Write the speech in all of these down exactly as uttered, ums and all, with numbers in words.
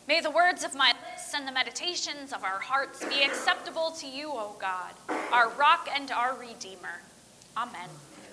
May the words of my lips and the meditations of our hearts be acceptable to you, O God, our rock and our redeemer. Amen.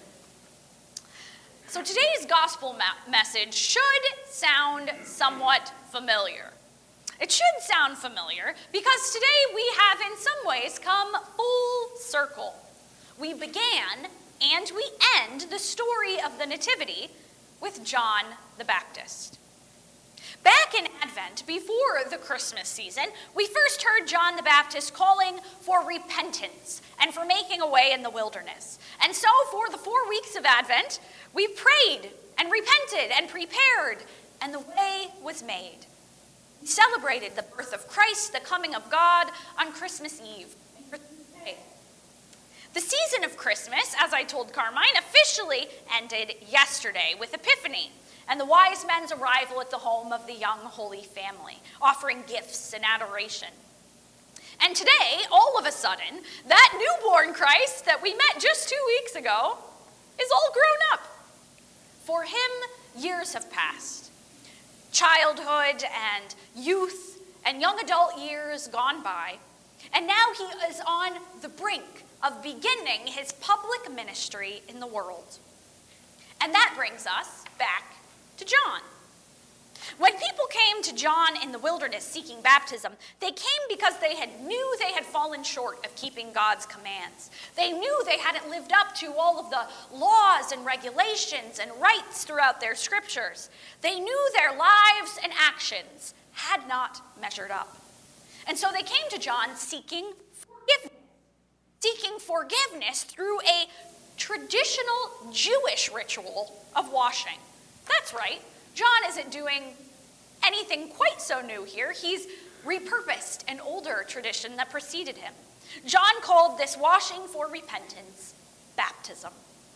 So today's gospel ma- message should sound somewhat familiar. It should sound familiar because today we have in some ways come full circle. We began and we end the story of the Nativity with John the Baptist. Back in Advent, before the Christmas season, we first heard John the Baptist calling for repentance and for making a way in the wilderness. And so for the four weeks of Advent, we prayed and repented and prepared, and the way was made. We celebrated the birth of Christ, the coming of God, on Christmas Eve and Christmas Day. The season of Christmas, as I told Carmine, officially ended yesterday with Epiphany and the wise men's arrival at the home of the young Holy Family, offering gifts and adoration. And today, all of a sudden, that newborn Christ that we met just two weeks ago is all grown up. For him, years have passed. Childhood and youth and young adult years gone by, and now he is on the brink of beginning his public ministry in the world. And that brings us back to John. When people came to John in the wilderness seeking baptism, they came because they had knew they had fallen short of keeping God's commands. They knew they hadn't lived up to all of the laws and regulations and rites throughout their scriptures. They knew their lives and actions had not measured up. And so they came to John seeking forgiveness, seeking forgiveness through a traditional Jewish ritual of washing. That's right. John isn't doing anything quite so new here. He's repurposed an older tradition that preceded him. John called this washing for repentance baptism.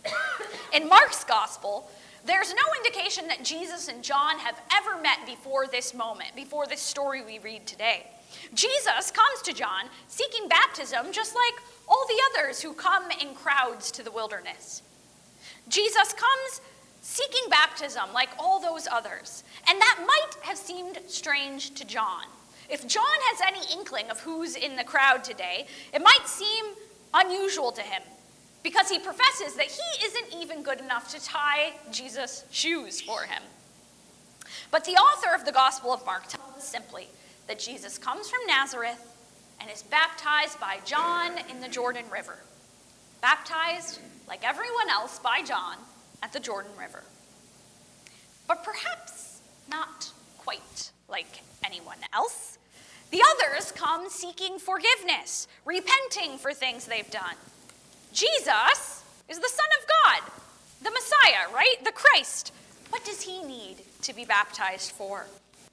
In Mark's gospel, there's no indication that Jesus and John have ever met before this moment, before this story we read today. Jesus comes to John seeking baptism just like all the others who come in crowds to the wilderness. Jesus comes seeking baptism like all those others. And that might have seemed strange to John. If John has any inkling of who's in the crowd today, it might seem unusual to him because he professes that he isn't even good enough to tie Jesus' shoes for him. But the author of the Gospel of Mark tells us simply that Jesus comes from Nazareth and is baptized by John in the Jordan River. Baptized, like everyone else, by John at the Jordan River. But perhaps not quite like anyone else. The others come seeking forgiveness, repenting for things they've done. Jesus is the Son of God, the Messiah, right? The Christ. What does he need to be baptized for?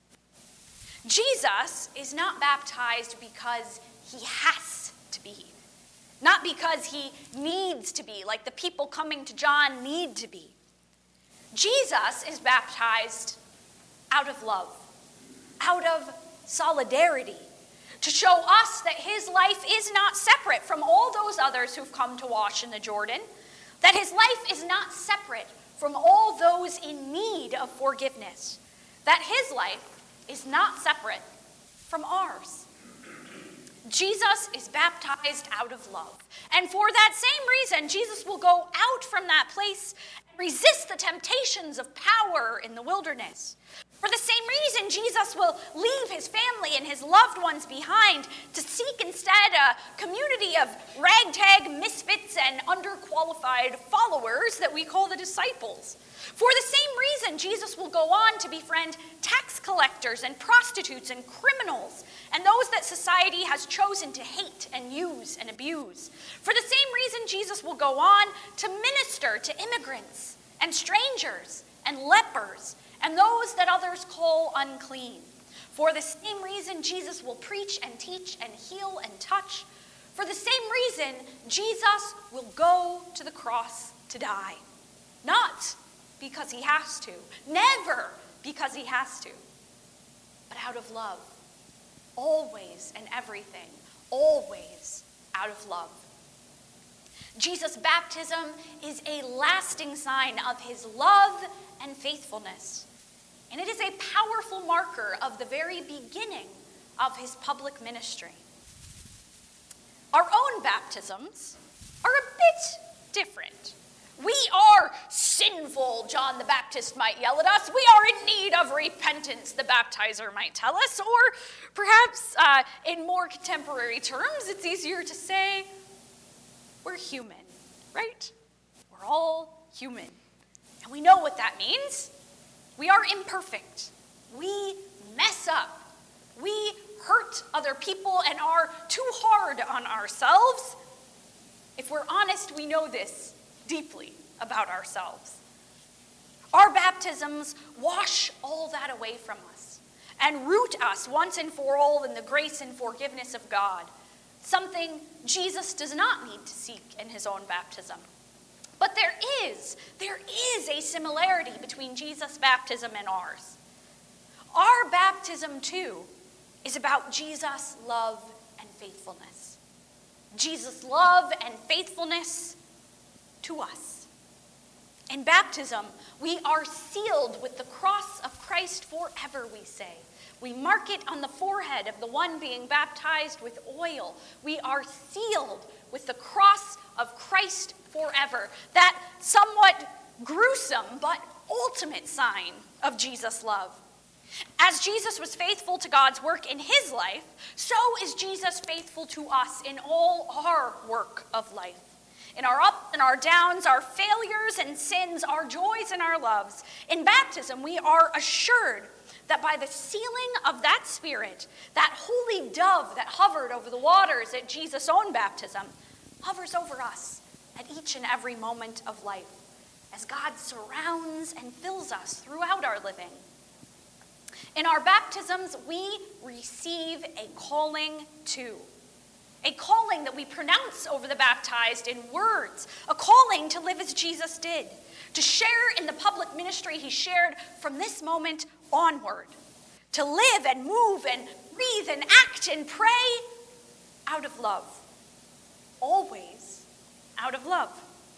Jesus is not baptized because he has to be. Not because he needs to be, like the people coming to John need to be. Jesus is baptized out of love, out of solidarity, to show us that his life is not separate from all those others who've come to wash in the Jordan, that his life is not separate from all those in need of forgiveness, that his life is not separate from ours. Jesus is baptized out of love. And for that same reason, Jesus will go out from that place and resist the temptations of power in the wilderness. For the same reason, Jesus will leave his family and his loved ones behind to seek instead a community of ragtag misfits and underqualified followers that we call the disciples. For the same reason, Jesus will go on to befriend tax collectors and prostitutes and criminals and those that society has chosen to hate and use and abuse. For the same reason, Jesus will go on to minister to immigrants and strangers and lepers and those that others call unclean. For the same reason, Jesus will preach and teach and heal and touch. For the same reason, Jesus will go to the cross to die. Not because he has to, never because he has to, but out of love. Always and everything, always out of love. Jesus' baptism is a lasting sign of his love and faithfulness. and it is a powerful marker of the very beginning of his public ministry. Our own baptisms are a bit different. We are sinful, John the Baptist might yell at us. We are in need of repentance, the baptizer might tell us. Or perhaps uh, in more contemporary terms, it's easier to say we're human, right? We're all human. And we know what that means. We are imperfect. We mess up. We hurt other people and are too hard on ourselves. If we're honest, we know this deeply about ourselves. Our baptisms wash all that away from us and root us once and for all in the grace and forgiveness of God, something Jesus does not need to seek in his own baptism. But there is, there is a similarity between Jesus' baptism and ours. Our baptism, too, is about Jesus' love and faithfulness. Jesus' love and faithfulness to us. In baptism, we are sealed with the cross of Christ forever, we say. We mark it on the forehead of the one being baptized with oil. We are sealed with the cross of Christ forever. That somewhat gruesome but ultimate sign of Jesus' love. As Jesus was faithful to God's work in his life, so is Jesus faithful to us in all our work of life. In our ups and our downs, our failures and sins, our joys and our loves. In baptism, we are assured that by the sealing of that Spirit, that holy dove that hovered over the waters at Jesus' own baptism, hovers over us at each and every moment of life, as God surrounds and fills us throughout our living. In our baptisms, we receive a calling too. A calling that we pronounce over the baptized in words. A calling to live as Jesus did. To share in the public ministry he shared from this moment onward. To live and move and breathe and act and pray out of love. Always out of love.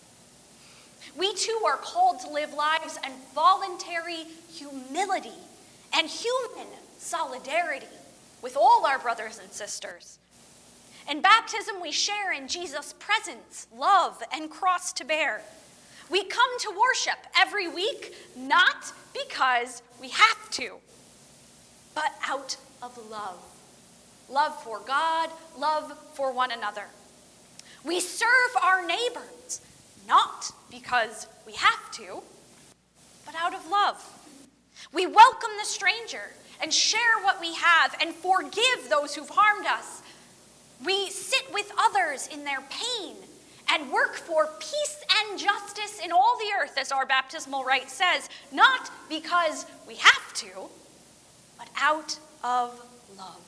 We too are called to live lives in voluntary humility and human solidarity with all our brothers and sisters. In baptism, we share in Jesus' presence, love, and cross to bear. We come to worship every week, not because we have to, but out of love. Love for God, love for one another. We serve our neighbors, not because we have to, but out of love. We welcome the stranger and share what we have and forgive those who've harmed us. We sit with others in their pain and work for peace and justice in all the earth, as our baptismal rite says, not because we have to, but out of love.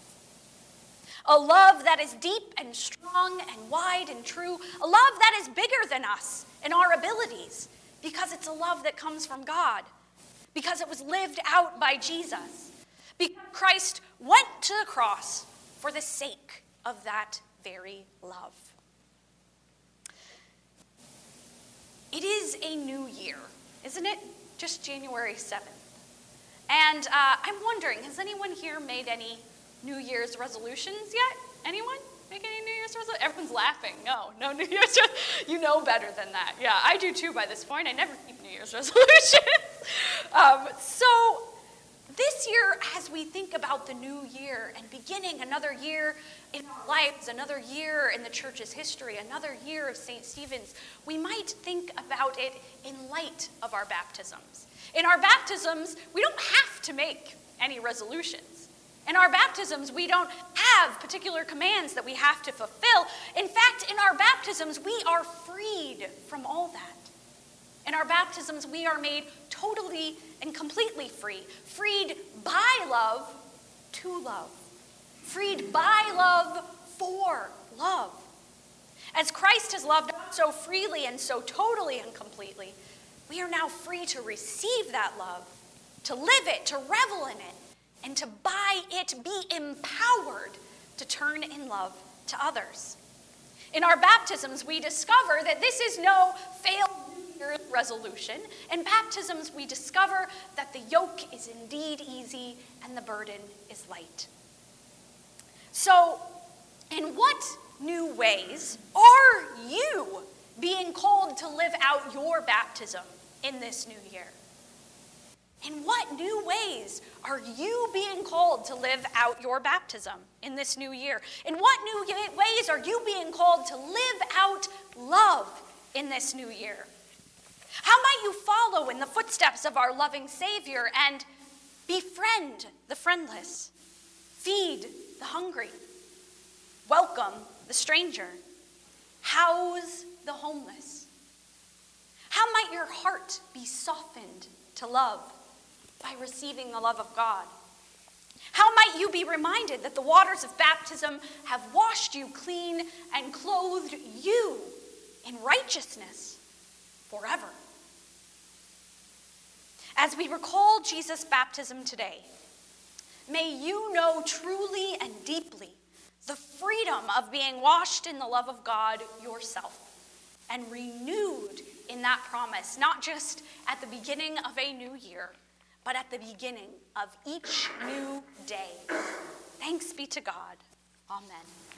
A love that is deep and strong and wide and true, a love that is bigger than us and our abilities, because it's a love that comes from God, because it was lived out by Jesus, because Christ went to the cross for the sake of that very love. It is a new year, isn't it? Just January seventh. And uh, I'm wondering, has anyone here made any New Year's resolutions yet? Anyone make any New Year's resolutions? Everyone's laughing. No, no New Year's resolutions. You know better than that. Yeah, I do too by this point. I never keep New Year's resolutions. um, so this year, as we think about the new year and beginning another year in our lives, another year in the church's history, another year of Saint Stephen's, we might think about it in light of our baptisms. In our baptisms, we don't have to make any resolutions. In our baptisms, we don't have particular commands that we have to fulfill. In fact, in our baptisms, we are freed from all that. In our baptisms, we are made totally and completely free. Freed by love to love. Freed by love for love. As Christ has loved us so freely and so totally and completely, we are now free to receive that love, to live it, to revel in it, and to by it be empowered to turn in love to others. In our baptisms, we discover that this is no failed Year's resolution. In baptisms, we discover that the yoke is indeed easy and the burden is light. So, in what new ways are you being called to live out your baptism in this new year? In what new ways are you being called to live out your baptism in this new year? In what new ways are you being called to live out love in this new year? How might you follow in the footsteps of our loving Savior and befriend the friendless, feed the hungry, welcome the stranger, house the homeless? How might your heart be softened to love by receiving the love of God? How might you be reminded that the waters of baptism have washed you clean and clothed you in righteousness forever? As we recall Jesus' baptism today, may you know truly and deeply the freedom of being washed in the love of God yourself and renewed in that promise, not just at the beginning of a new year, but at the beginning of each new day. Thanks be to God. Amen.